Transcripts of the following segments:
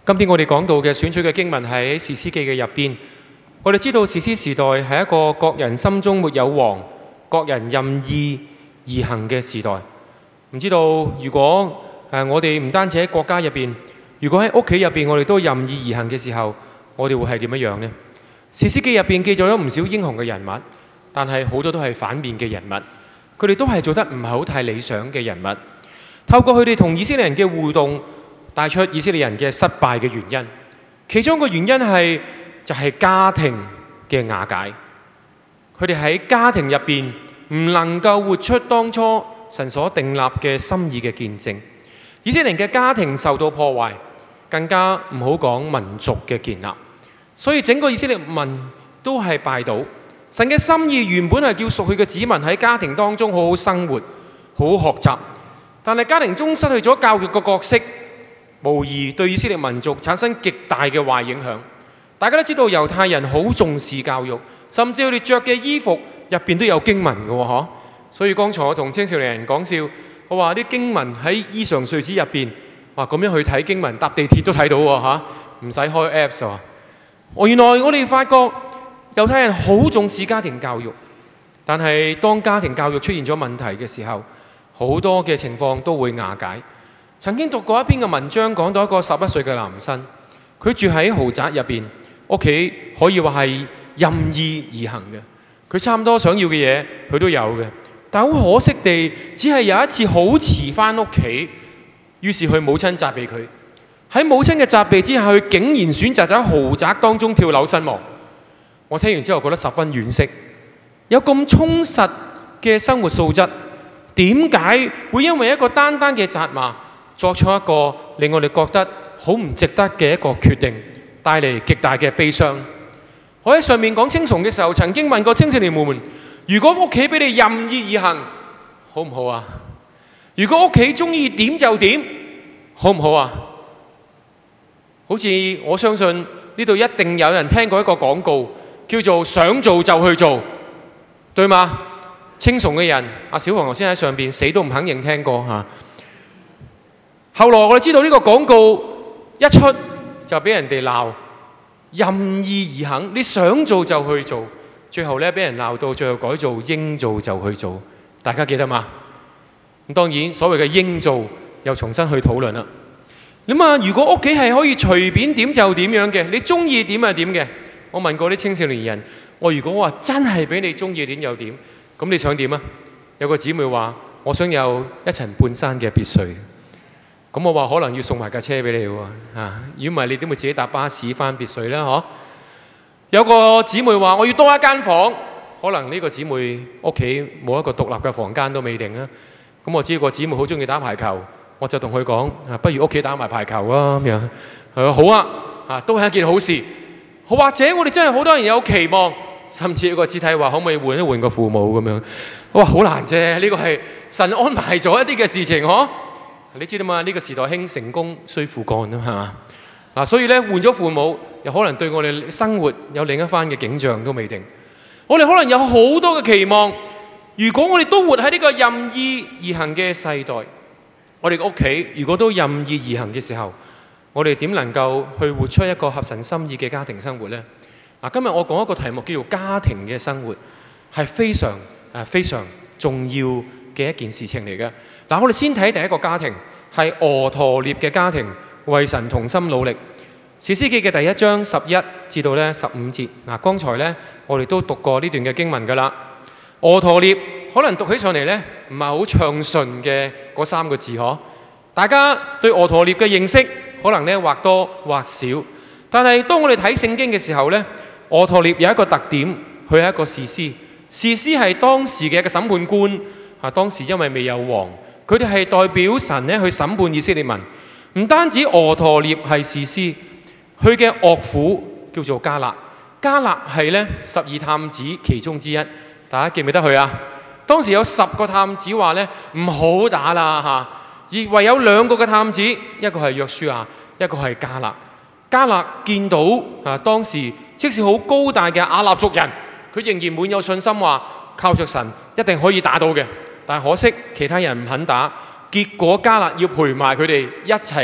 今天我哋講到嘅選取嘅經文喺士師記嘅入邊，我哋知道士師時代係一個各人心中沒有王，各人任意而行嘅時代。唔知道如果我哋唔單止喺國家入邊，如果喺屋企入邊我哋都任意而行嘅時候，我哋會係點樣呢？士師記入邊記載咗唔少英雄嘅人物，但係好多都係反面嘅人物，佢哋都係做得唔係好太理想嘅人物。透過佢哋同以色列人嘅互動，帶出以色列人嘅失敗嘅原因，其中一個原因就係家庭嘅瓦解。佢哋喺家庭入邊唔能夠活出當初神所訂立嘅心意嘅見證，以色列人嘅家庭受到破壞，更加唔好講民族嘅建立。所以整個以色列民都係敗倒。神嘅心意原本係叫屬佢嘅子民喺家庭當中好好生活，好好學習，但係家庭中失去咗教育嘅角色，無疑對以色列民族產生極大嘅壞影響。大家都知道猶太人好重視教育，甚至佢哋着嘅衣服入邊都有經文嘅喎。所以剛才我同青少年人講笑，我話啲經文喺衣裳碎紙入邊，哇咁樣去睇經文，搭地鐵都睇到喎，唔使開 Apps 喎。原來我哋發覺猶太人好重視家庭教育，但係當家庭教育出現咗問題嘅時候，好多嘅情況都會瓦解。曾經讀過一篇嘅文章，講到一個11歲嘅男生，佢住喺豪宅入邊，屋企可以話係任意而行嘅，佢差唔多想要嘅嘢佢都有嘅，但好可惜地，只係有一次好遲返屋企，於是佢母親責備佢。喺母親嘅責備之下，佢竟然選擇喺豪宅當中跳樓身亡。我聽完之後覺得十分惋惜。有咁充實嘅生活素質，點解會因為一個單單嘅責罵，作出一個令我哋覺得好唔值得嘅一個決定，帶嚟極大嘅悲傷？我喺上面講青崇嘅時候，曾經問過青少年們：如果屋企俾你任意而行，好唔好啊？如果屋企中意點就點，好唔好啊？好似我相信呢度一定有人聽過一個廣告，叫做想做就去做，對嗎？青崇嘅人，阿小黃頭先喺上邊死都唔肯認聽過嚇。後來我哋知道呢個廣告一出就俾人哋鬧，任意而行，你想做就去做，最後咧俾人鬧到最後改做應做就去做，大家記得嗎？咁當然所謂嘅應做又重新去討論啦。咁啊，如果屋企係可以隨便點就點樣嘅，你中意點就點嘅，我問過啲青少年人，我如果話真係俾你中意點就點，咁你想點啊？有個姊妹話：我想有一層半山嘅別墅。咁我話可能要送埋架車俾你喎，如果唔係你點會自己搭巴士返別墅咧？嗬？有個姊妹話：我要多一間房，可能呢個姊妹屋企冇一個獨立嘅房間都未定啦。咁我知個姊妹好中意打排球。我就同佢講：不如屋企打埋排球啊咁樣。係好啊，都係一件好事。或者我哋真係好多人有期望，甚至有個肢體話可唔可以換一換個父母咁樣。我話好難啫，呢個係神安排咗一啲嘅事情，嗬。你知道嘛？呢個時代興成功需父幹啊，係嘛？所以咧換咗父母，又可能對我哋生活有另一番嘅景象都未定。我哋可能有好多嘅期望，如果我哋都活喺呢個任意而行嘅世代。我哋屋企如果都任意而行嘅時候，我哋點能夠去活出一個合神心意嘅家庭生活呢？今日我講一個題目叫做家庭嘅生活，係非常非常重要嘅一件事情嚟嘅。我哋先睇第一個家庭，係俄陀聶嘅家庭，為神同心努力。士師記嘅第1章11至到15節。剛才呢，我哋都讀過呢段嘅經文㗎啦。俄陀聶可能讀起上嚟呢，唔係好暢順嘅嗰3個字嗬。大家對俄陀聶嘅認識可能呢或多或少，但係當我哋睇聖經嘅時候呢，俄陀聶有一個特點，佢係一個士師。士師係當時嘅一個審判官。當時因為未有王，佢哋係代表神呢去審判以色列民。唔單止俄陀聶係士師，佢嘅岳父叫做迦勒。迦勒係呢12探子其中之一。大家記唔記得佢啊？當時有10個探子話呢唔好打啦而唯有2個嘅探子，一個係約書亞，一個係迦勒。迦勒見到當時即使好高大嘅亞納族人，佢仍然滿有信心話靠着神一定可以打到嘅。但可惜其他人唔肯打，結果迦勒要陪埋佢哋一齊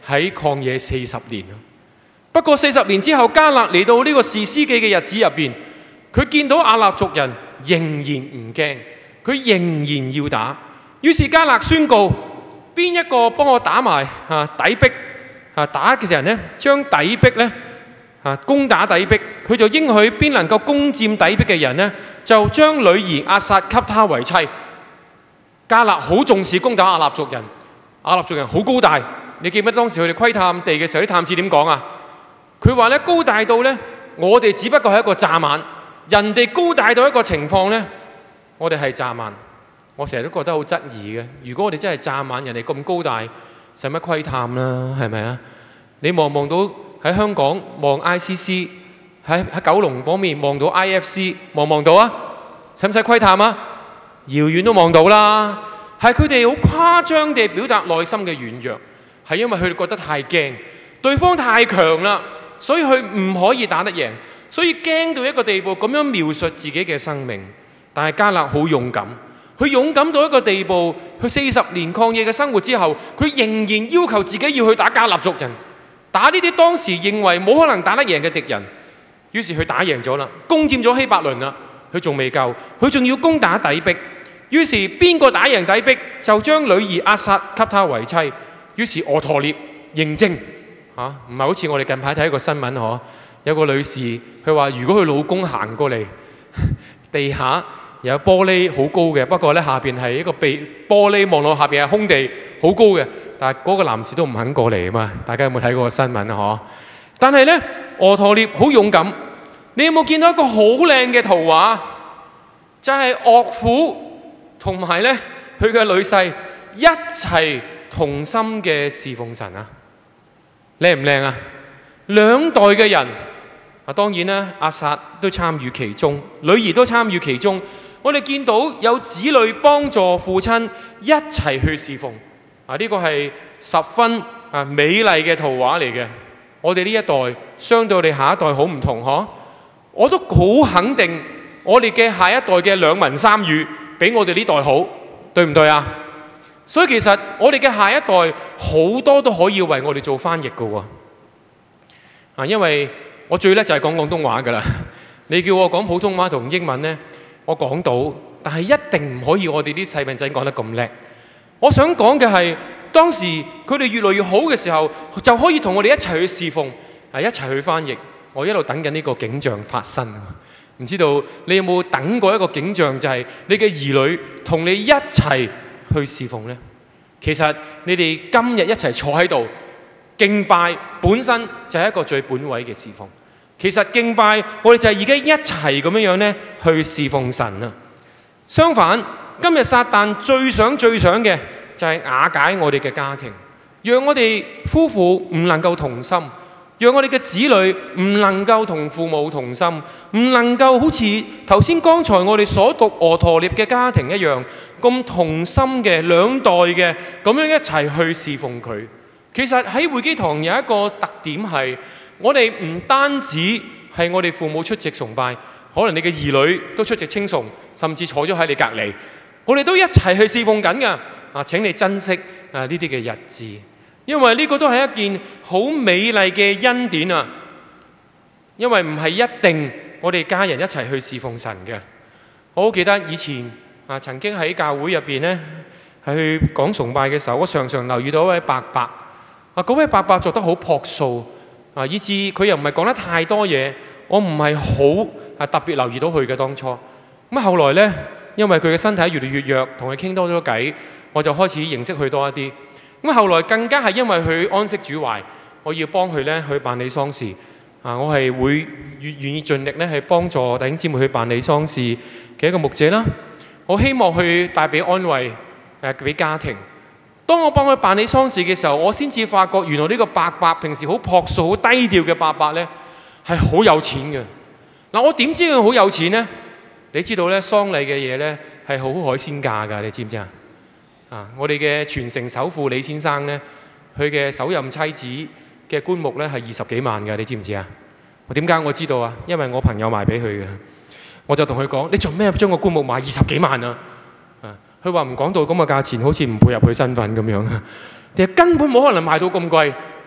喺曠野40年。不過40年之後，迦勒嚟到呢個士師記嘅日子入邊，佢見到亞衲族人仍然唔驚，佢仍然要打。於是迦勒宣告：邊一個幫我打埋底壁打嘅人呢，將底壁呢攻打底壁，佢就應許邊能夠攻佔底壁嘅人呢，就將女兒押撒給他為妻。迦勒好重視攻打亞衲族人，亞衲族人好高大。你記唔記得當時佢哋窺探地嘅時候，啲探子點講啊？佢話咧，高大到咧，我哋只不過係一個蚱蜢，人哋高大到一個情況咧，我哋係蚱蜢。我成日都覺得好質疑嘅。如果我哋真係蚱蜢，人哋咁高大，使乜窺探啦？係咪啊？你望到喺香港望 ICC， 喺九龍方面望到 IFC， 望到啊？使唔使窺探啊？遙遠都望到啦。係佢哋好誇張地表達內心嘅軟弱，係因為佢哋覺得太驚，對方太強啦，所以佢唔可以打得贏，所以驚到一個地步咁樣描述自己嘅生命。但係迦勒好勇敢。佢勇敢到一個地步，佢40年曠野嘅生活之後，佢仍然要求自己要去打迦勒族人，打呢啲當時認為冇可能打得贏嘅敵人。於是佢打贏咗啦，攻佔咗希伯倫啦。佢仲未夠，佢仲要攻打底壁。於是邊個打贏底壁，就將女兒押撒給他為妻。於是俄陀聶認證唔係好似我哋近排睇一個新聞嗬，有個女士佢話如果佢老公行過嚟，地下有玻璃好高嘅，不過咧下邊係一個玻璃望落下邊係空地，好高嘅。但係嗰個男士都唔肯過嚟啊嘛。大家有冇睇過個新聞啊？但係咧，俄陀聶好勇敢。你有冇見到一個好靚嘅圖畫？就係岳父同埋咧佢嘅女婿一齊同心嘅侍奉神啊！靚唔靚啊？兩代嘅人當然啦，押撒都參與其中，女兒都參與其中。我哋見到有子女幫助父親一齊去侍奉呢個係十分美麗嘅圖畫嚟嘅。我哋呢一代相對我哋下一代好唔同嗬。我都好肯定我哋嘅下一代嘅兩文三語比我哋呢代好，對唔對啊？所以其實我哋嘅下一代好多都可以為我哋做翻譯㗎喎。因為我最叻就係講廣東話㗎啦。你叫我講普通話同英文呢，我講到，但係一定唔可以我哋啲細蚊仔講得咁叻。我想講嘅係當時佢哋越來越好嘅時候，就可以同我哋一齊去侍奉，一齊去翻譯。我一路等緊呢個景象發生。唔知道你有冇等過一個景象，就係你嘅兒女同你一齊去侍奉呢？其實你哋今日一齊坐喺度敬拜，本身就係一個最本位嘅侍奉。其實敬拜我哋就係而家一齊咁樣呢去侍奉神啊。相反，今日撒旦最想嘅就係瓦解我哋嘅家庭，讓我哋夫婦唔能夠同心，讓我哋嘅子女唔能夠同父母同心，唔能夠好似頭先剛才我哋所讀俄陀聶嘅家庭一樣咁同心嘅兩代嘅咁樣一齊去侍奉佢。其實喺會基堂有一個特點係，我哋唔單止係我哋父母出席崇拜，可能你嘅兒女都出席稱頌，甚至坐咗喺你隔離，我哋都一齊去侍奉緊㗎。請你珍惜呢啲嘅日子。因為呢個都係一件好美麗嘅恩典啊！因為唔係一定我哋家人一齊去侍奉神嘅。我好記得以前曾經喺教會入邊呢，係去講崇拜嘅時候，我常常留意到一位伯伯。嗰位伯伯做得好樸素以至佢又唔係講得太多嘢，我唔係好特別留意到佢嘅當初。咁後來呢，因為佢嘅身體越嚟越弱，同佢傾多咗偈，我就開始認識佢多一啲。咁後來更加係因為佢安息主懷，我要幫佢咧去辦理喪事。我係會願意盡力咧去幫助弟兄姊妹去辦理喪事嘅一個牧者啦。我希望去帶俾安慰俾家庭。當我幫佢辦理喪事嘅時候，我先至發覺原來呢個伯伯平時好樸素、好低調嘅伯伯咧係好有錢嘅。我點知佢好有錢呢？你知道咧，喪禮嘅嘢咧係好海鮮價㗎，你知唔知啊？我哋嘅傳承首富李先生呢，佢嘅首任妻子嘅棺木呢係20幾萬嘅，你知唔知啊？點解我知道啊？因為我朋友賣俾佢嘅，我就同佢講：你做咩將個棺木賣20幾萬啊？佢話唔講到咁嘅價錢，好似唔配合佢身份咁樣。其實根本冇可能賣到咁貴。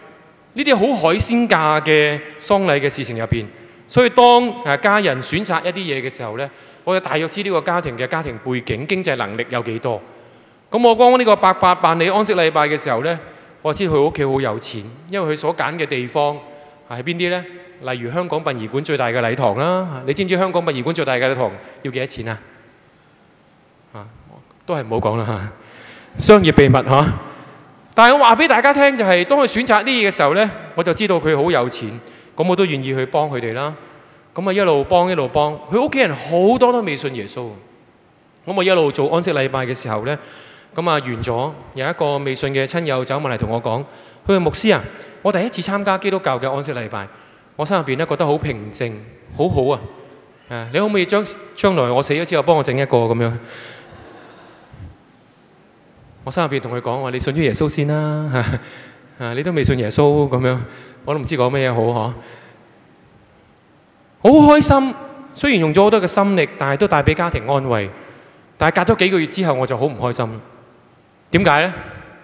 呢啲好海鮮價嘅喪禮嘅事情入邊，所以當家人選擇一啲嘢嘅時候呢，我就大約知呢個家庭嘅家庭背景、經濟能力有幾多。咁我講呢個伯伯辦理安息禮拜嘅時候呢，我知佢屋企好有錢，因為佢所揀嘅地方係邊啲呢？例如香港殯儀館最大嘅禮堂啦，你知唔知香港殯儀館最大嘅禮堂要幾多錢啊？都係唔好講啦嚇，商業秘密嚇。但係我話俾大家聽就係，當佢選擇呢嘢嘅時候呢，我就知道佢好有錢，咁我都願意去幫佢哋啦。咁啊一路幫一路幫，佢屋企人好多都未信耶穌。咁我一路做安息禮拜嘅時候呢，咁啊完咗，有一個未信嘅親友走埋嚟同我講，佢話牧師啊，我第一次參加基督教嘅安息禮拜，我心入邊咧覺得好平靜，好好啊！你可唔可以將來我死咗之後幫我整一個咁樣？我心入邊同佢講話：你信咗耶穌先啦，你都未信耶穌咁樣，我都唔知講咩嘢好嗬。好開心，雖然用咗好多嘅心力，但係都帶俾家庭安慰。但係隔咗幾個月之後，我就好唔開心。點解呢？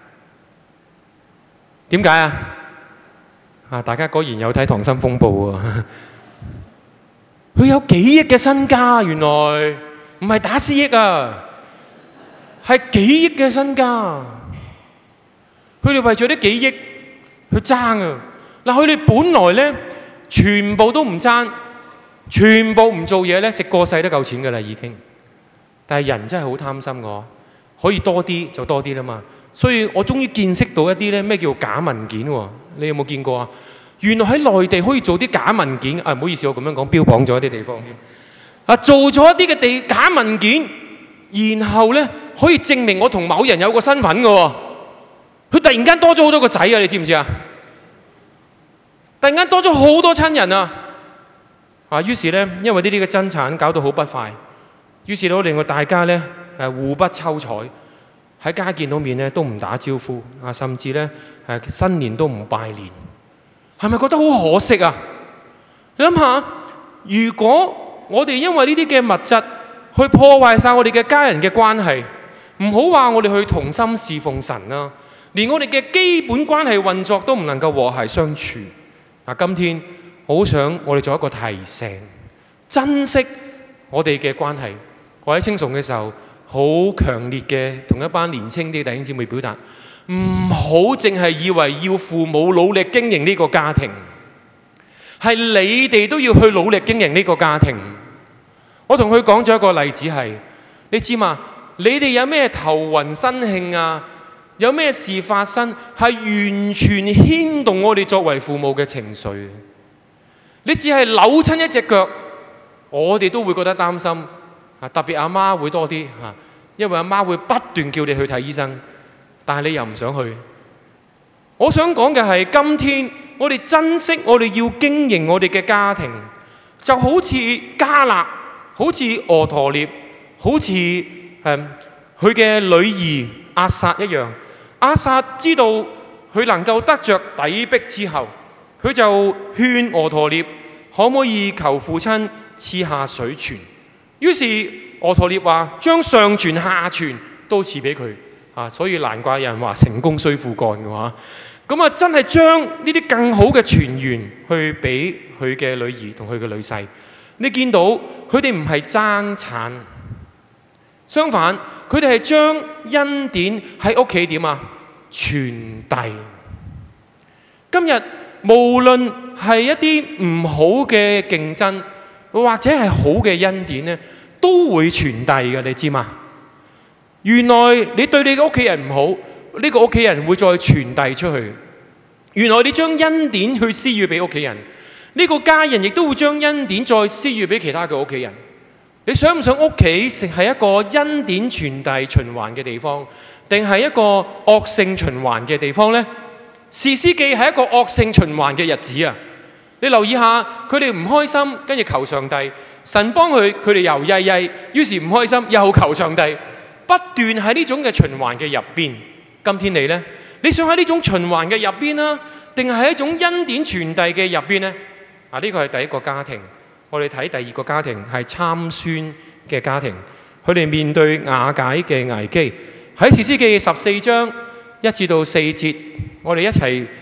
點解啊？大家果然有睇《溏心風暴》啊！佢有幾億嘅身家，原來唔係打私億啊，係幾億嘅身家。佢哋為咗啲幾億去爭啊！嗱，佢哋本來呢，全部都唔爭，全部唔做嘢呢，食過世都夠錢㗎啦已經。但係人真係好貪心㗎，可以多啲就多啲啦嘛。所以我終於見識到一啲咧咩叫假文件喎？你有冇見過啊？原來喺內地可以做啲假文件啊！唔好意思，我咁樣講標榜咗一啲地方添啊，做咗一啲嘅假文件，然後咧可以證明我同某人有個身份㗎喎。佢突然間多咗好多個仔啊！你知唔知啊？突然間多咗好多親人啊！於是咧，因為呢啲嘅爭產搞到好不快，於是都令到大家咧互不瞅睬。喺街見到面咧都唔打招呼啊，甚至咧新年都唔拜年，係咪覺得好可惜啊？你諗下，如果我哋因為呢啲嘅物質去破壞晒我哋嘅家人嘅關係，唔好話我哋去同心侍奉神啦，連我哋嘅基本關係運作都唔能夠和諧相處。今天好想我哋做一個提醒，珍惜我哋嘅關係。我喺青崇嘅時候，好強烈嘅同一班年青啲弟兄姊妹表達，唔好淨係以為要父母努力經營呢個家庭，係你哋都要去努力經營呢個家庭。我同佢講咗一個例子係，你知嘛？你哋有咩頭暈身慶啊？有咩事發生係完全牽動我哋作為父母嘅情緒。你只係扭親一隻腳，我哋都會覺得擔心。特別阿媽會多啲嚇，因為阿媽會不斷叫你去睇醫生，但係你又唔想去。我想講嘅係，今天我哋珍惜我哋要經營我哋嘅家庭，就好似迦勒，好似俄陀聶，好似佢嘅女兒押撒一樣。押撒知道佢能夠得着底璧之後，佢就勸俄陀聶可唔可以求父親賜下水泉。於是俄陀聶話將上泉下泉都賜俾佢啊，所以難怪有人話成功需父幹嘅話，咁啊真係將呢啲更好嘅泉源去俾佢嘅女兒同佢嘅女婿。你見到佢哋唔係爭產，相反佢哋係將恩典喺屋企點啊傳遞。今日無論係一啲唔好嘅競爭，或者係好嘅恩典咧，都會傳遞嘅，你知嘛？原來你對你嘅屋企人唔好，呢個屋企人會再傳遞出去。原來你將恩典去施予俾屋企人，呢個家人亦都會將恩典再施予俾其他嘅屋企人。你想唔想屋企係一個恩典傳遞循環嘅地方，定係一個惡性循環嘅地方呢？士師記係一個惡性循環嘅日子啊！你留意下，佢哋唔開心，跟住求上帝，神幫佢哋又曳曳，於是唔開心，又求上帝，不斷喺呢種嘅循環嘅入邊。今天你呢？你想喺呢種循環嘅入邊啦，定係喺一種恩典傳遞嘅入邊呢？呢個係第一個家庭。我哋睇第二個家庭係參孫嘅家庭，佢哋面對瓦解嘅危機。喺士師記14章1至4節，我哋一齊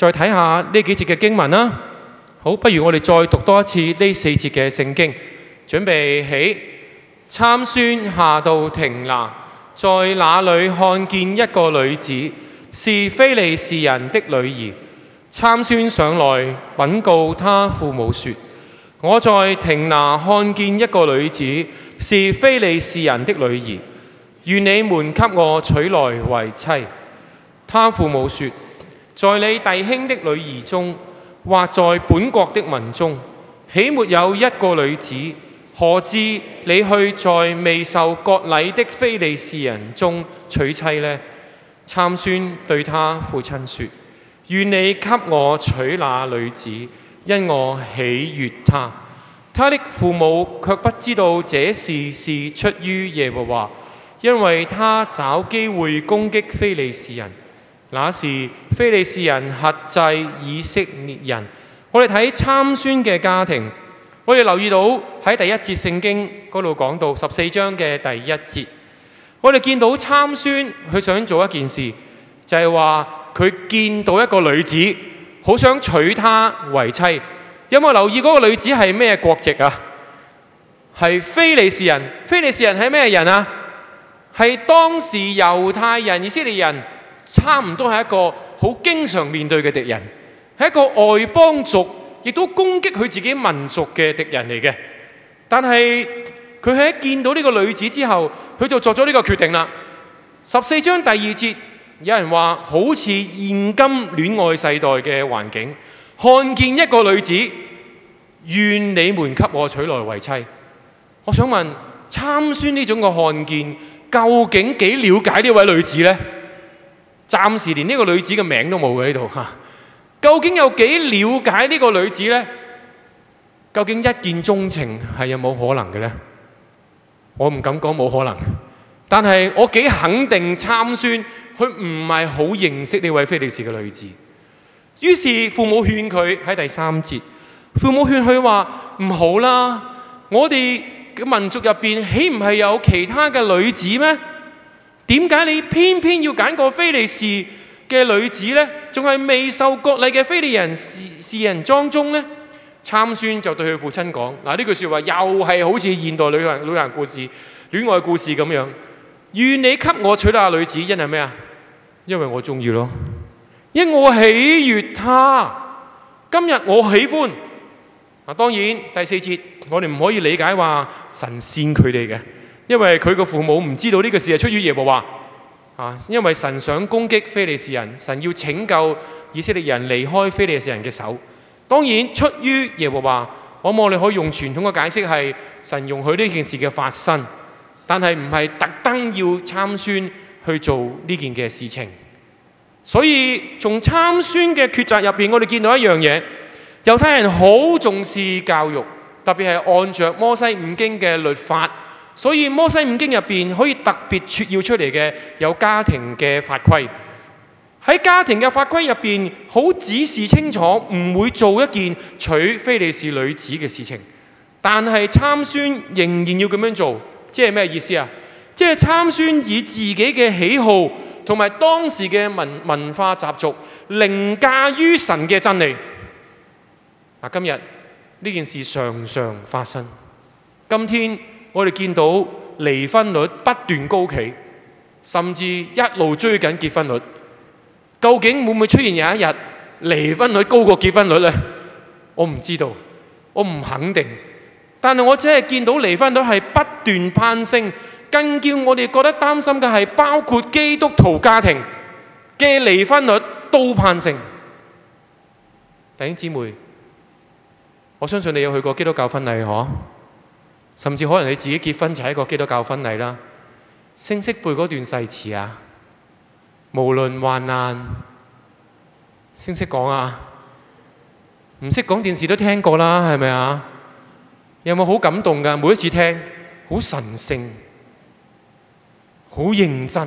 再睇下呢幾節嘅經文啦。好，不如我哋再讀多一次呢4節嘅聖經。準備起，參孫下到亭拿，在那裏看見一個女子，是非利士人的女兒。參孫上來稟告他父母說：我在亭拿看見一個女子，是非利士人的女兒，願你們給我娶來為妻。他父母說：在你弟兄的女兒中，或在本國的民中，豈沒有一個女子？何至你去在未受割禮的非利士人中娶妻呢？參孫對他父親說：願你給我娶那女子，因我喜悅她。他的父母卻不知道這事是出於耶和華，因為他找機會攻擊非利士人。那時非利士人轄制以色列人。我哋睇參孫嘅家庭，我哋留意到喺第1節聖經嗰度講到14章嘅第1節，我哋見到參孫佢想做一件事，就係話佢見到一個女子，好想娶她為妻。有冇留意嗰個女子係咩國籍啊？係非利士人。非利士人係咩人啊？係當時猶太人、以色列人差唔多係一個好經常面對嘅敵人。係一個外邦族，亦都攻擊佢自己民族嘅敵人嚟嘅。但係佢喺見到呢個女子之後，佢就作咗呢個決定啦。14章第2節，有人話好似現今戀愛世代嘅環境，看見一個女子，願你們給我娶來為妻。我想問參孫呢種嘅看見，究竟幾了解呢位女子呢？暫時連呢個女子嘅名都冇嘅喺度嚇。究竟有幾了解呢個女子呢？究竟一見鍾情係有冇可能嘅呢？我唔敢講冇可能，但係我幾肯定參孫佢唔係好認識呢位非利士嘅女子。於是父母勸佢喺第3節，父母勸佢話唔好啦，我哋嘅民族入邊豈唔係有其他嘅女子咩？點解你偏偏要揀個非利士嘅女子呢？仲係未受割禮嘅非利士人當中呢？參孫就對佢父親講：嗱，呢句説話又係好似現代旅行故事、戀愛故事咁樣。願你給我娶那女子，因係咩啊？因為我中意咯，因我喜悅她。今日我喜歡。當然第4節我哋唔可以理解話神煽佢哋嘅，因為佢個父母唔知道呢個事係出於耶和華。因為神想攻擊非利士人，神要拯救以色列人離開非利士人嘅手。當然出於耶和華，我哋可以用傳統嘅解釋係神容許呢件事嘅發生，但係唔係特登要參孫去做呢件嘅事情。所以從參孫嘅抉擇入邊，我哋見到一樣嘢，猶太人好重視教育，特別係按着摩西五經嘅律法。所以摩西五經入邊可以特別撮要出嚟嘅有家庭嘅法規。喺家庭嘅法規入邊，好指示清楚唔會做一件娶非利士女子嘅事情。但係參孫仍然要咁樣做，即係咩意思啊？即係參孫以自己嘅喜好同埋當時嘅文化習俗凌駕於神嘅真理。今日呢件事常常發生。今天我哋見到離婚率不斷高企，甚至一路追緊結婚率。究竟會唔會出現有一日離婚率高過結婚率呢？我唔知道，我唔肯定。但係我只係見到離婚率係不斷攀升，更叫我哋覺得擔心嘅係包括基督徒家庭嘅離婚率都攀升。弟兄姊妹，我相信你有去過基督教婚禮嗬？甚至可能你自己結婚就係一個基督教婚禮啦。識唔識背嗰段誓詞啊？無論患難，識唔識講啊？唔識講電視都聽過啦，係咪啊？有冇好感動㗎？每一次聽，好神聖，好認真。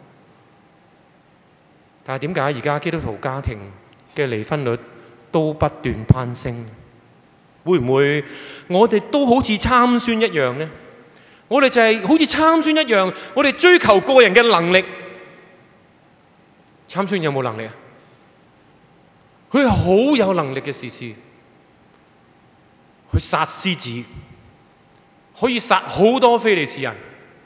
但係點解而家基督徒家庭嘅離婚率都不斷攀升？會唔會我哋都好似參孫一樣呢？我哋就係好似參孫一樣，我哋追求個人嘅能力。參孫有冇能力啊？ 佢係好有能力嘅士師，去殺獅子，可以殺好多非利士人。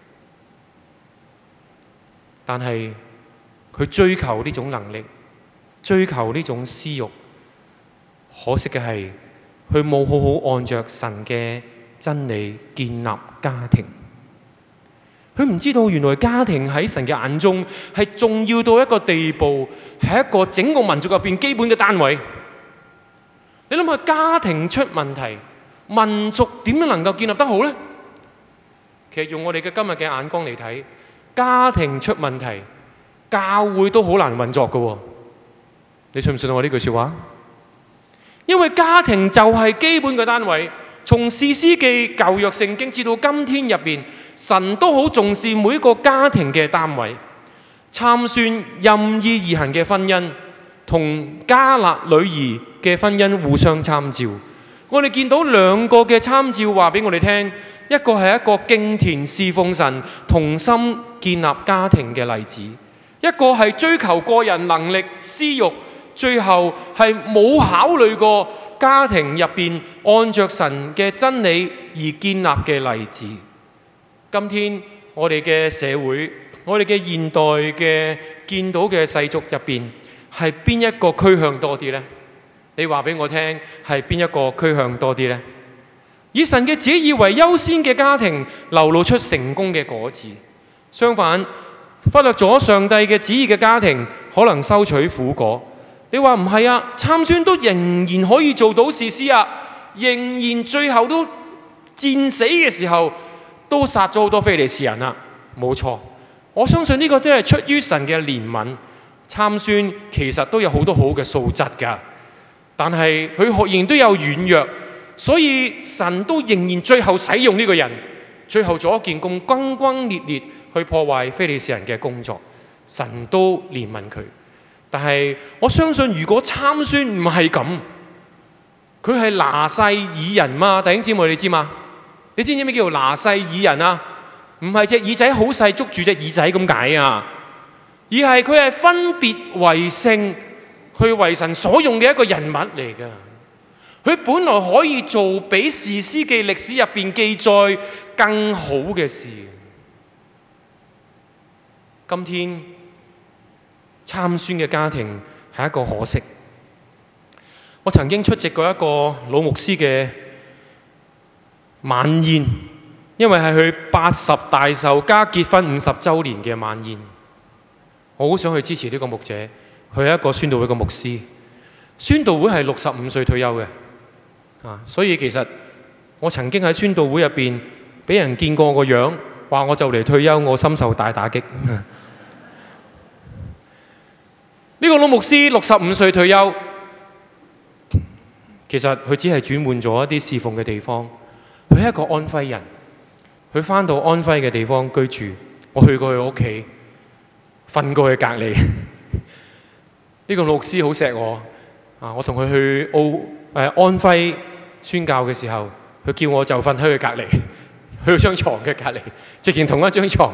但係佢追求呢種能力，追求呢種私慾，可惜嘅係佢冇好好按着神嘅真理建立家庭。佢唔知道原來家庭喺神嘅眼中係重要到一個地步，係一個整個民族入邊基本嘅單位。你諗下，家庭出問題，民族點樣能夠建立得好呢？其實用我哋嘅今日嘅眼光嚟睇，家庭出問題，教會都好難運作㗎喎。你信唔信我呢句説話？因為家庭就係基本嘅單位，從士師記舊約聖經至到今天入邊，神都好重視每一個家庭嘅單位。參孫任意而行嘅婚姻，同迦勒女兒嘅婚姻互相參照。我哋見到兩個嘅參照話俾我哋聽，一個係一個敬虔侍奉神、同心建立家庭嘅例子，一個係追求個人能力、私慾，最後係冇考慮過家庭入邊按着神嘅真理而建立嘅例子。今天我哋嘅社會，我哋嘅現代嘅見到嘅世俗入邊，係邊一個趨向多啲呢？你話俾我聽，係邊一個趨向多啲呢？以神嘅旨意為優先嘅家庭，流露出成功嘅果子；相反，忽略咗上帝嘅旨意嘅家庭，可能收取苦果。你話唔係啊？參孫都仍然可以做到士師啊，仍然最後都戰死嘅時候，都殺咗好多非利士人啊！冇錯，我相信呢個都係出於神嘅憐憫。參孫其實都有好多好嘅素質㗎，但係佢仍然都有軟弱，所以神都仍然最後使用呢個人，最後做一件咁轟轟烈烈去破壞非利士人嘅工作，神都憐憫佢。但係我相信，如果參孫唔係咁，佢係拿細耳人嘛？弟兄姊妹，你知嘛？你知唔知咩叫做拿細耳人啊？唔係隻耳仔好細捉住隻耳仔咁解啊，而係佢係分別為聖，去為神所用嘅一個人物嚟㗎。佢本來可以做比士師記歷史入邊記載更好嘅事。今天參孫嘅家庭係一個可惜。我曾經出席過一個老牧師嘅晚宴，因為係佢80大壽加結婚50週年嘅晚宴。我好想去支持呢個牧者，佢係一個宣道會嘅牧師。宣道會係65歲退休嘅，所以其實我曾經喺宣道會入邊俾人見過個樣，話我就嚟退休，我深受大打擊。呢個老牧師65歲退休，其實佢只係轉換咗一啲侍奉嘅地方。佢係一個安徽人，佢返到安徽嘅地方居住。我去過佢屋企，瞓過佢隔離。呢個老牧師好錫我，我同佢去安徽宣教嘅時候，佢叫我就瞓喺佢隔離，佢張床嘅隔離，直情同一張床。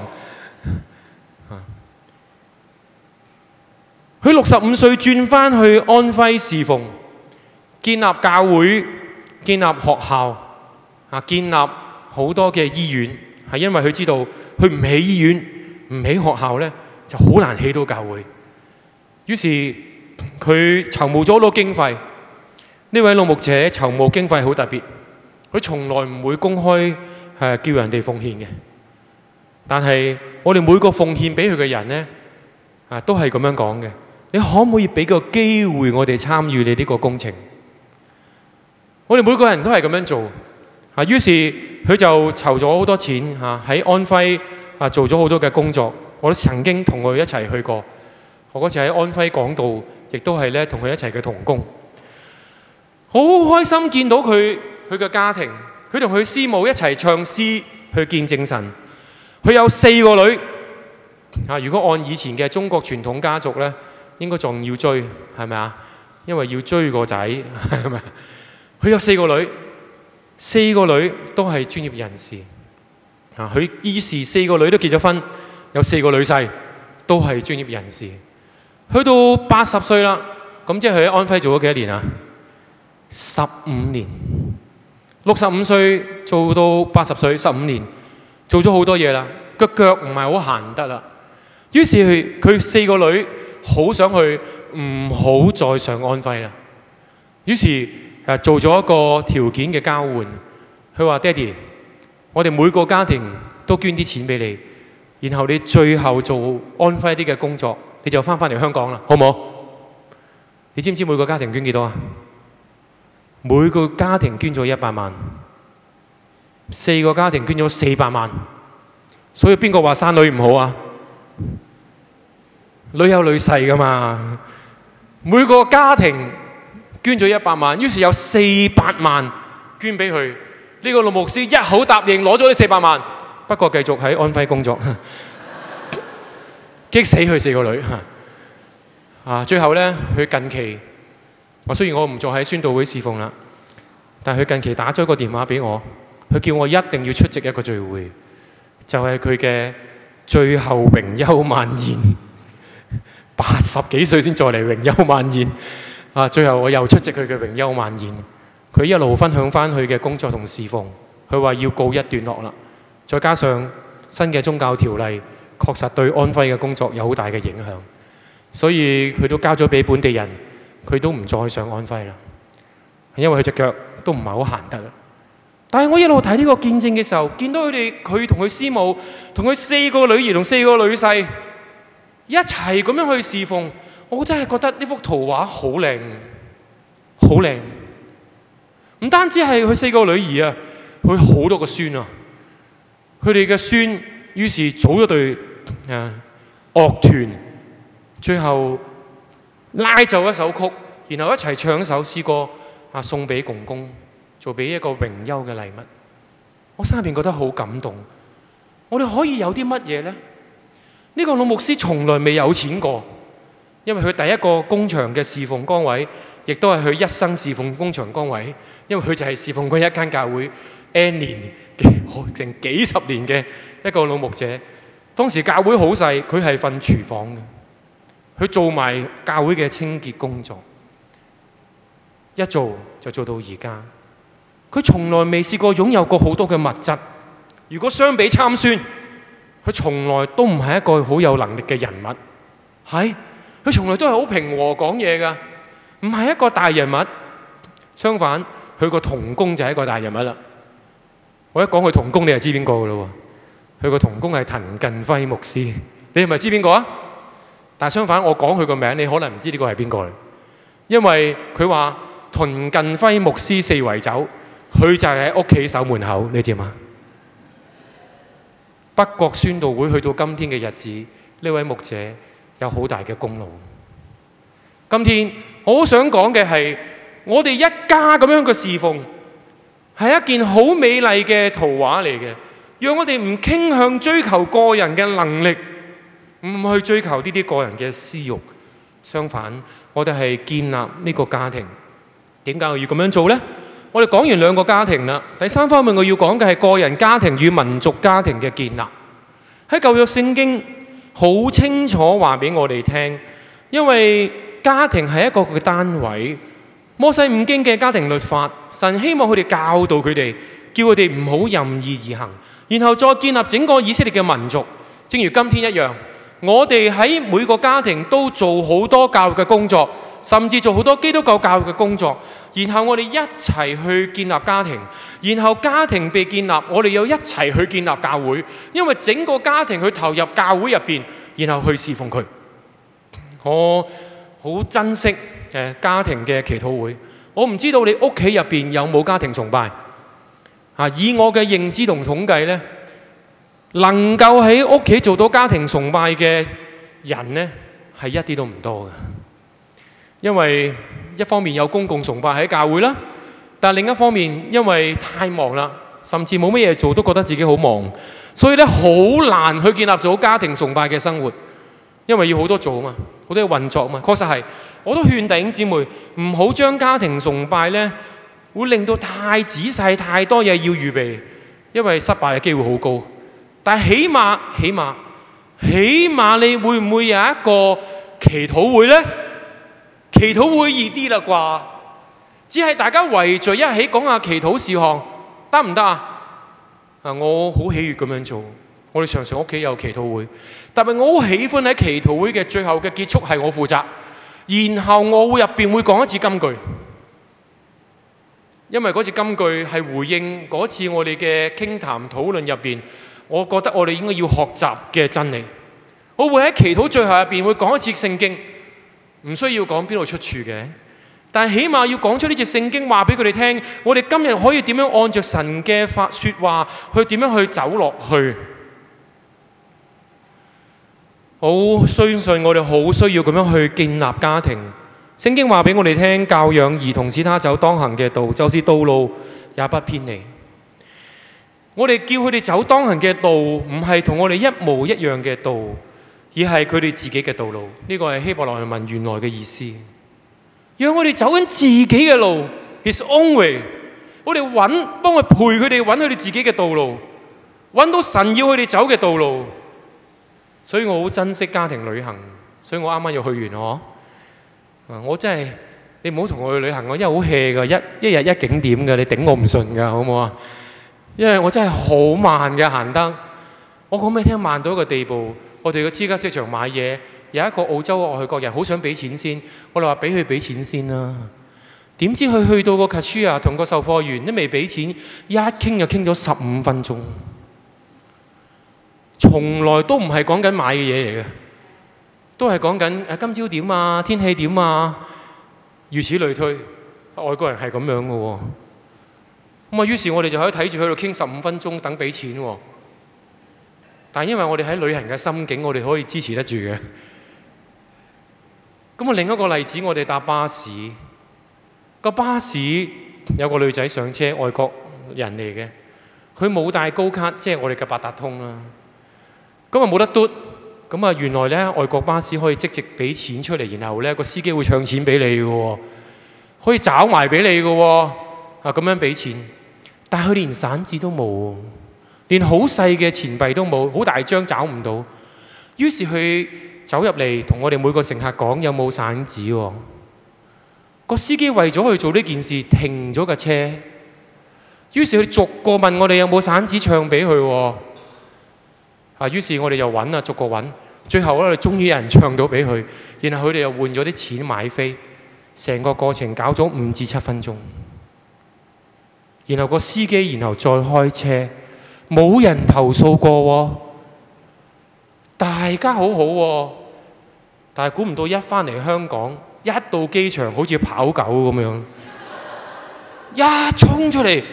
佢65歲轉返去安徽侍奉，建立教會，建立學校，建立好多嘅醫院，係因為佢知道佢唔起醫院，唔起學校呢，就好難起到教會。於是佢籌募咗好多經費。呢位老牧者籌募經費好特別，佢從來唔會公開叫人哋奉獻嘅。但係我哋每個奉獻俾佢嘅人呢，都係咁樣講嘅。你可唔可以俾個機會我哋參與你呢個工程？我哋每個人都係咁樣做。於是佢就籌咗好多錢喺安徽做咗好多嘅工作。我都曾經同佢一齊去過。我嗰次喺安徽講道，亦都係咧同佢一齊嘅同工。好開心見到佢嘅家庭，佢同佢師母一齊唱詩去見證神。佢有4個女。如果按以前嘅中國傳統家族咧，應該仲要追，係咪啊？因為要追個仔，係咪？佢有4個女，4個女都係專業人士。佢於是4個女都結咗婚，有4個女婿都係專業人士。去到80歲啦， 咁即係佢喺安徽做咗幾多年啊？15年，65歲做到80歲，15年，做咗好多嘢啦，個腳唔係好行得啦。於是佢4個女好想去，唔好再上安徽啦。於是做咗一個條件嘅交換，佢話：爹哋，我哋每個家庭都捐啲錢俾你，然後你最後做安徽啲嘅工作，你就翻嚟香港啦，好唔好？你知唔知每個家庭捐幾多啊？每個家庭捐咗100萬，4個家庭捐咗400萬。所以邊個話生女唔好啊？女有女勢噶嘛。每個家庭捐咗100萬，於是有400萬捐俾佢。呢個老牧師一口答應攞咗呢400萬，不過繼續喺安徽工作，激死佢4個女。最後呢，佢近期，雖然我唔再喺宣道會侍奉啦，但係佢近期打咗個電話俾我，佢叫我一定要出席一個聚會，就係佢嘅最後榮休晚宴。80幾歲先再嚟榮休晚宴。最後我又出席佢嘅榮休晚宴。佢一路分享翻佢嘅工作同侍奉，佢話要告一段落啦。再加上新嘅宗教條例，確實對安徽嘅工作有好大嘅影響，所以佢都交咗俾本地人，佢都唔再上安徽啦，因為佢隻腳都唔係好行得啦。但係我一路睇呢個見證嘅時候，見到佢同佢師母，同佢4個女兒同4個女婿一齊咁樣去侍奉，我真係覺得呢幅圖畫好靚，好靚。唔單止係佢4個女兒啊，佢好多個孫啊。佢哋嘅孫於是組咗隊樂團，最後拉奏一首曲，然後一齊唱一首詩歌送俾公公，做俾一個榮休嘅禮物。我心入邊覺得好感動。我哋可以有啲乜嘢呢？呢個老牧師從來未有錢過，因為佢第一個工場嘅侍奉崗位，亦都係佢一生侍奉工場崗位，因為佢就係侍奉過一間教會 N 年嘅成幾十年嘅一個老牧者。當時教會好細，佢係瞓廚房嘅，佢做埋教會嘅清潔工作，一做就做到而家。佢從來未試過擁有過好多嘅物質。如果相比參孫，佢從來都唔係一個好有能力嘅人物，佢從來都係好平和講嘢㗎，唔係一個大人物。相反，佢個同工就係一個大人物啦。我一講佢同工，你就知邊個㗎咯喎？佢個同工係滕近輝牧師，你係咪知邊個啊？但係相反，我講佢個名，你可能唔知呢個係邊個嚟，因為佢話滕近輝牧師四圍走，佢就係喺屋企守門口，你知嘛？北角宣道會去到今天嘅日子，呢位牧者有好大嘅功勞。今天我好想講嘅係，我哋一家咁樣嘅侍奉係一件好美麗嘅圖畫嚟嘅，讓我哋唔傾向追求個人嘅能力，唔去追求呢啲個人嘅私慾。相反，我哋係建立呢個家庭。點解我要咁樣做呢？我哋講完兩個家庭啦，第三方面我要講嘅係個人家庭與民族家庭嘅建立。喺舊約聖經好清楚話俾我哋聽，因為家庭係一個嘅單位。摩西五經嘅家庭律法，神希望佢哋教導佢哋，叫佢哋唔好任意而行，然後再建立整個以色列嘅民族。正如今天一樣，我哋喺每個家庭都做好多教育嘅工作，甚至做好多基督教教育嘅工作，然後我哋一齊去建立家庭，然後家庭被建立，我哋又一齊去建立教會，因為整個家庭去投入教會入邊，然後去侍奉佢。我好珍惜家庭嘅祈禱會。我唔知道你屋企入邊有冇家庭崇拜以我嘅認知同統計呢，能夠喺屋企做到家庭崇拜嘅人呢，係一啲都唔多嘅。因為一方面有公共崇拜喺教會啦，但另一方面因為太忙啦，甚至冇乜嘢做都覺得自己好忙，所以咧好難去建立咗家庭崇拜嘅生活，因為要好多做啊嘛，好多嘢運作啊嘛。確實係，我都勸弟兄姊妹唔好將家庭崇拜咧會令到太仔細，太多嘢要預備，因為失敗嘅機會好高。但係起碼你會唔會有一個祈禱會呢？祈祈禱會易啲啦啩？只係大家圍聚一起講下祈禱事項，得唔得啊？我好喜悅咁樣做。我哋常常屋企有祈禱會，但係我好喜歡喺祈禱會嘅最後嘅結束係我負責，然後我會入邊會講一次金句，因為嗰次金句係回應嗰次我哋嘅傾談討論入邊，我覺得我哋應該要學習嘅真理。我會喺祈禱最後入邊會講一次聖經，唔需要講邊度出處嘅，但係起碼要講出呢隻聖經話俾佢哋聽，我哋今日可以點樣按着神嘅説話去點樣去走落去。好相信我哋好需要咁樣去建立家庭。聖經話俾我哋聽，教養兒童使他走當行嘅道，就是道路也不偏離。我哋叫佢哋走當行嘅道，唔係同我哋一模一樣嘅道，而係佢哋自己嘅道路。呢個係希伯來文原來嘅意思。讓我哋走緊自己嘅路 ，His own way。我哋幫佢陪佢哋揾佢哋自己嘅道路，揾到神要佢哋走嘅道路。所以我好珍惜家庭旅行，所以我啱啱又去完我真係你唔好同我去旅行，我因為好 hea 㗎，一日一景點㗎，你頂我唔順㗎，好唔好啊？因為我真係好慢嘅行得，我講俾你聽慢到一個地步，我哋個超級市場買嘢，有一個澳洲嘅外國人好想俾錢先，我哋話俾佢俾錢先啦。點知佢去到個 cashier 同個售貨員都未俾錢，一傾就傾咗15分鐘。從來都唔係講緊買嘅嘢嚟嘅，都係講緊今朝點啊，天氣點啊，如此類推。外國人係咁樣嘅喎。咁啊，於是我哋就可以睇住佢度傾15分鐘等俾錢喎。但係因為我哋喺旅行嘅心境，我哋可以支持得住嘅。咁啊，另一個例子，我哋搭巴士，個巴士有個女仔上車，外國人嚟嘅，佢冇帶高卡，即係我哋嘅八達通啦。咁啊冇得嘟，咁啊原來咧外國巴士可以即時俾錢出嚟，然後咧個司機會唱錢俾你嘅喎，可以找埋俾你嘅喎，咁樣俾錢。但係佢連散紙都冇，連好細嘅錢幣都冇，好大張找唔到。於是佢走入嚟同我哋每個乘客講有冇散紙喎。個司機為咗去做呢件事停咗架車，於是佢逐個問我哋有冇散紙唱俾佢喎。於是我哋又揾逐個揾，最後我哋終於有人唱到俾佢，然後佢哋又換咗啲錢買飛，成個過程搞咗5至7分鐘。然後個司機然後再開車，冇人投訴過喎，大家好好喎。但係估唔到一返嚟香港，一到機場好似跑狗咁樣，一衝出嚟。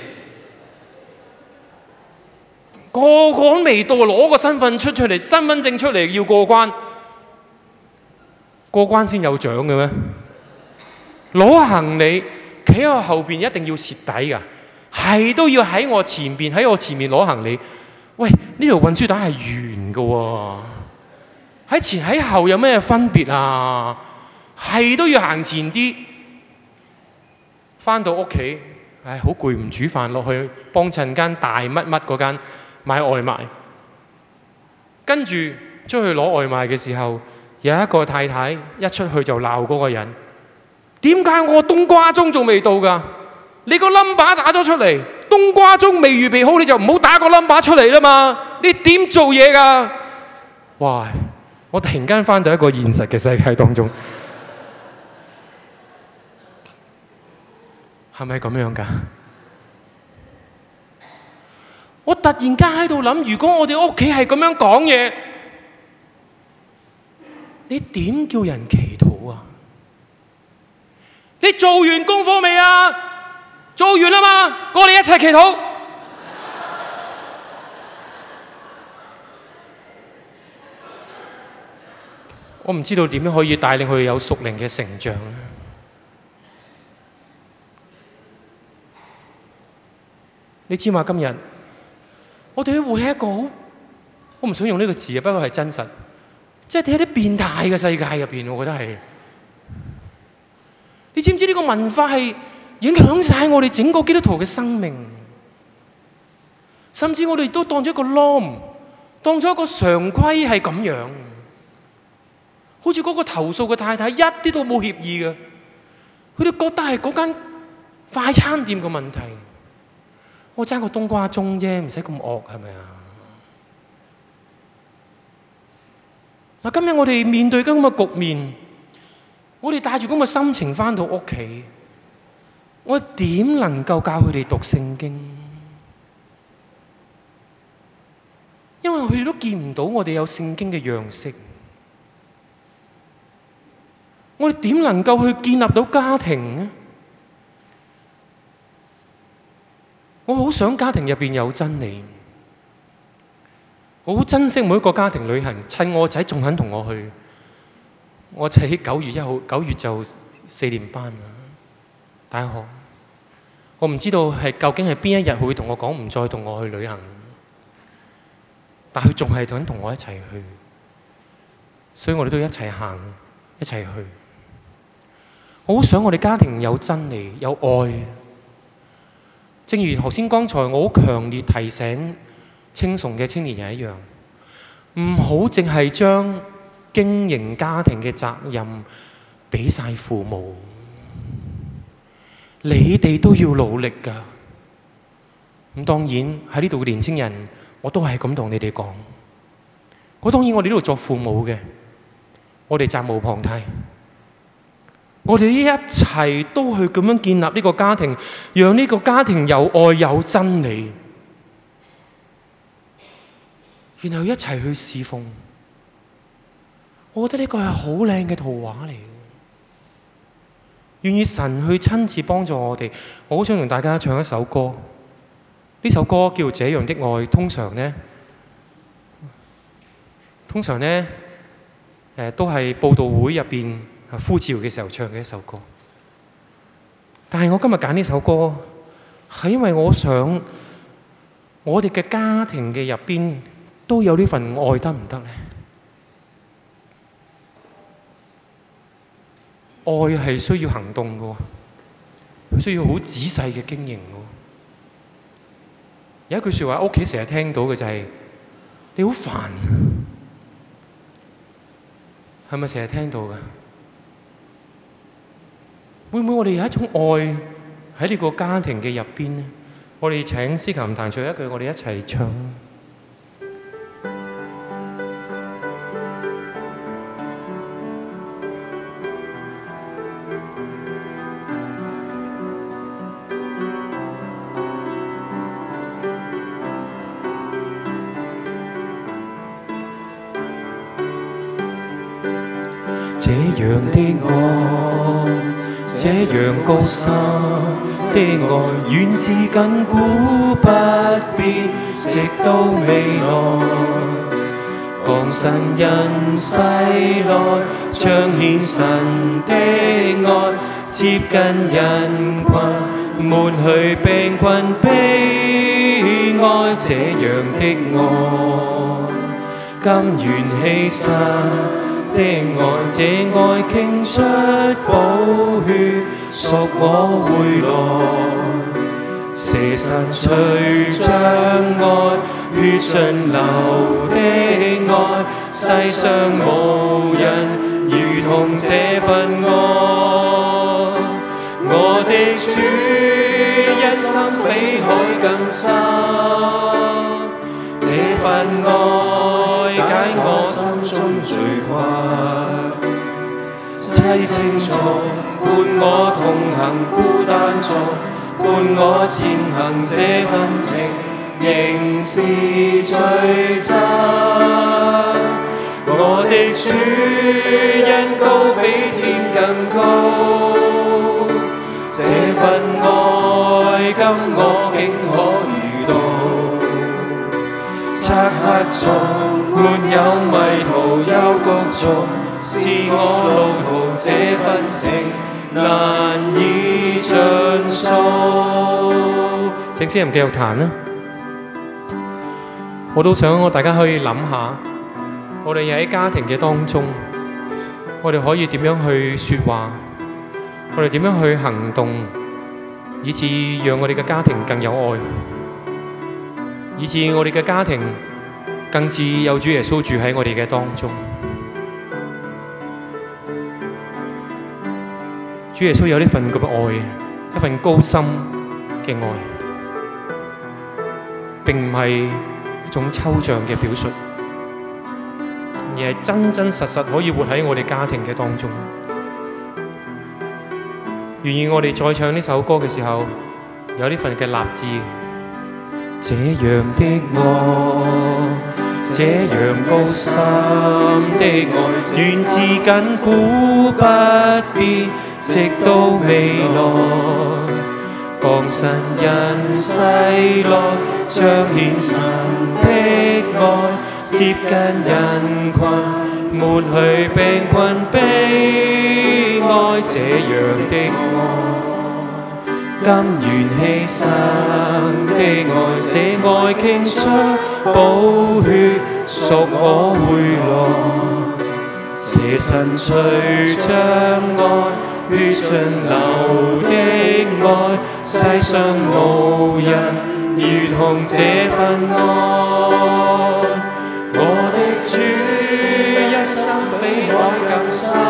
個個都未到，攞個身份出嚟，身份證出嚟要過關，過關先有獎嘅咩？攞行李企喺我後邊一定要蝕底㗎，係都要喺我前邊攞行李。喂，呢條運輸帶係圓嘅喎，喺前喺後有咩分別啊？係都要行前啲。返到屋企，好攰，唔煮飯，落去幫襯間大乜乜嗰間買外賣，跟住出去攞外賣嘅時候，有一個太太一出去就鬧嗰個人，點解我冬瓜盅仲未到㗎？你個 number 打咗出嚟，冬瓜盅未預備好，你就唔好打個 number 出嚟啦嘛！你點做嘢㗎？哇！我突然間返到一個現實嘅世界當中，係咪咁樣㗎？我突然間喺度諗，如果我哋屋企係咁樣講嘢，你點叫人祈禱啊？你做完功課未啊？做完啦嘛，過嚟一齊祈禱。我唔知道點樣可以帶領佢哋有屬靈嘅成長。你知嘛？今日我哋會喺一個好，我唔想用呢個字啊，不過係真實，即係喺啲變態嘅世界入邊，我覺得係。你知唔知呢個文化係影響晒我哋整個基督徒嘅生命？甚至我哋都當咗一個 norm， 當咗一個常規係咁樣。好似嗰個投訴嘅太太一啲都冇協議嘅， 佢哋覺得係嗰間快餐店嘅問題。我爭個冬瓜盅啫，唔使咁惡，係咪啊？嗱，今日我哋面對咁嘅局面，我哋帶住咁嘅心情返到屋企，我點能夠教佢哋讀聖經？因為佢哋都見唔到我哋有聖經嘅樣式，我哋點能夠去建立到家庭呢？我好想家庭入邊有真理，我好珍惜每一個家庭旅行。趁我仔仲肯同我去，我仔9月1號9月就4年班啦，大學。我唔知道究竟係邊一日佢會同我講唔再同我去旅行，但佢仲係肯同我一齊去，所以我哋都一齊行，一齊去。我好想我哋家庭有真理，有愛。正如頭先剛才我好強烈提醒青崇嘅青年人一樣，唔好淨係將經營家庭嘅責任俾晒父母，你哋都要努力㗎。咁當然喺呢度嘅年青人，我都係咁同你哋講。當然我哋呢度作父母嘅，我哋責無旁貸。我哋一齊都去咁樣建立呢個家庭，讓呢個家庭有愛有真理，然後一齊去侍奉。我覺得呢個係好靚嘅圖畫嚟，願意神去親自幫助我哋。我好想同大家唱一首歌，呢首歌叫《這樣的愛》。通常呢都係佈道會入邊呼召嘅時候唱嘅一首歌，但係我今日揀呢首歌係因為我想我哋嘅家庭嘅入邊都有呢份愛，得唔得呢？愛係需要行動嘅，佢需要好仔細嘅經營嘅。有一句説話，屋企成日聽到嘅就係你好煩，係咪成日聽到嘅？會唔會我哋有一種愛喺呢個家庭嘅入邊呢？我哋請司琴彈唱一句，我哋一齊唱。這樣的愛，這樣高深的愛，遠至亙古不變，直到未來。降生人世內，彰顯神的愛，接近人群，抹去病困悲哀。這樣的愛，甘願犧牲的愛，這愛傾出寶血，贖我回來。蛇神隨着愛，血盡流的愛，世上無人如同這份愛。我的主一生比海更深，這份愛解我心中罪困。凄清重伴我同行，孤單中伴我前行，這份情仍是最真。我的主恩高比天更高，這份愛今我竟可遇到。漆黑中沒有迷途幽谷中，是我路途，這份情難以盡數。請先唔繼續彈啦，我都想大家可以諗下，我哋喺家庭嘅當中，我哋可以點樣去説話，我哋點樣去行動，以致讓我哋嘅家庭更有愛，以致我哋嘅家庭更似有主耶穌住喺我哋嘅當中。 主耶穌有呢份咁嘅愛，一份高深嘅愛，並唔係一種抽象嘅表述，而係真真實實可以活喺我哋家庭嘅當中。願意我哋再唱呢首歌嘅時候，有呢份嘅立志。這樣的愛，這樣高深的愛，願至緊固不變，直到未來。降生人世來，彰顯神的愛，接近人群，抹去病困悲哀。這樣的愛，甘願犧牲的愛，這愛傾出寶血，屬我回來。捨身隨着愛，血盡流的愛，世上無人如同這份愛。我的主一生比海更深，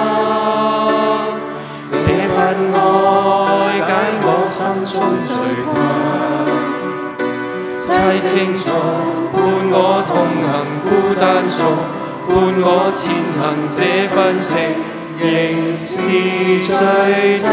這份愛解我心中罪困。凄清楚伴我同行孤單中，伴我前行這份情仍是最真。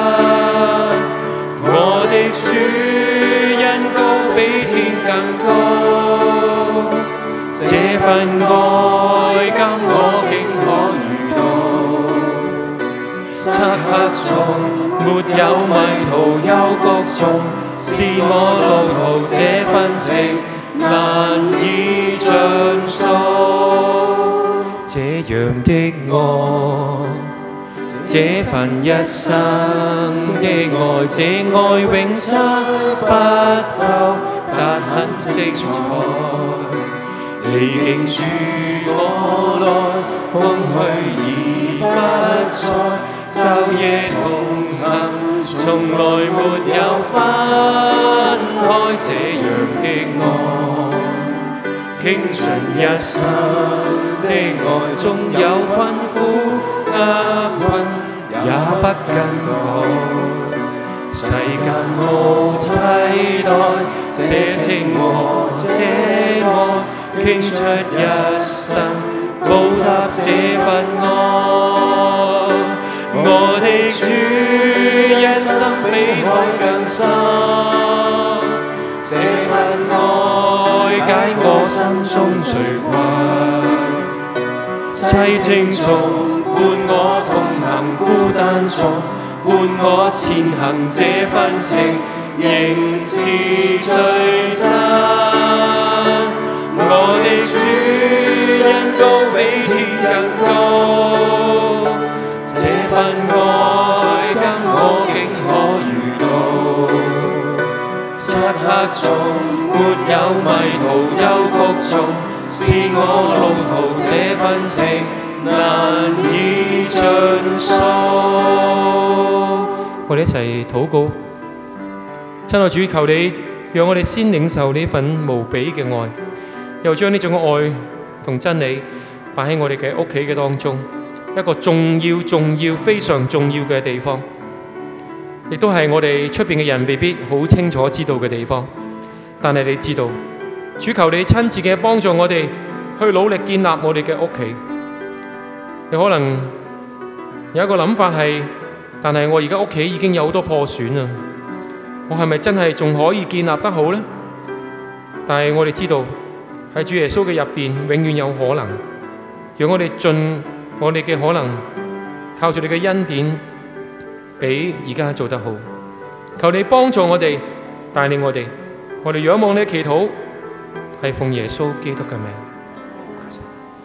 我的主恩高比天更高，這份愛今我竟可遇到。漆黑中沒有迷途幽谷中，是我路途這份情難以盡數。這樣的愛，這份一生的愛，這愛永測不透，但很精彩。離境住我來，空虛已不再。晝夜同行，從來沒有分開。這樣的愛，傾盡一生的愛，縱有困苦厄困，也不更改。世間無替代，這情和這愛，傾出一生，報答這份愛。我的主一生比海更深，這份愛解我心中罪困。凄清中伴我同行孤單中，伴我前行這份情仍是最真。我的主恩高比天更高，這份愛今我竟可遇到。漆黑中沒有迷途幽谷中，是我路途這份情難以盡數。我哋一齊禱告。親愛主，求你讓我哋先領受呢份無比嘅愛，又將呢種愛同真理擺喺我哋嘅屋企嘅當中，一個重要、非常重要嘅地方，亦都係我哋出邊嘅人未必好清楚知道嘅地方。但係你知道，主，求你親自嘅幫助我哋去努力建立我哋嘅屋企。你可能有一個諗法係，但係我而家屋企已經有好多破損啦，我係咪真係仲可以建立得好呢？但係我哋知道喺主耶穌嘅入邊，永遠有可能，讓我哋盡我哋嘅可能，靠住你嘅恩典，比而家做得好。求你幫助我哋，帶領我哋，我哋仰望你嘅祈禱，係奉耶穌基督嘅名。